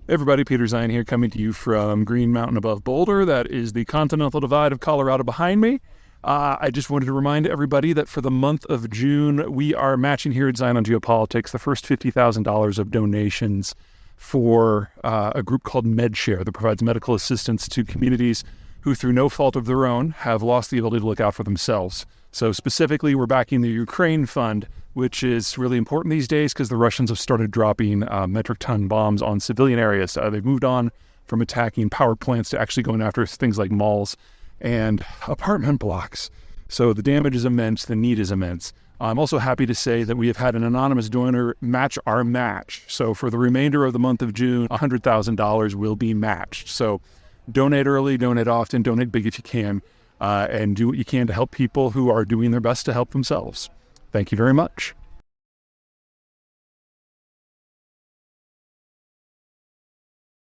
Hey everybody, Peter Zion here, coming to you from Green Mountain above Boulder. That is the Continental Divide of Colorado behind me. I just wanted to remind everybody that for the month of June, we are matching here at Zion on Geopolitics the first $50,000 of donations for a group called MedShare that provides medical assistance to communities who, through no fault of their own, have lost the ability to look out for themselves. So specifically, we're backing the Ukraine Fund, which is really important these days because the Russians have started dropping metric ton bombs on civilian areas. They've moved on from attacking power plants to actually going after things like malls and apartment blocks. So the damage is immense. The need is immense. I'm also happy to say that we have had an anonymous donor match our match. So for the remainder of the month of June, $100,000 will be matched. So donate early, donate often, donate big if you can, and do what you can to help people who are doing their best to help themselves. Thank you very much.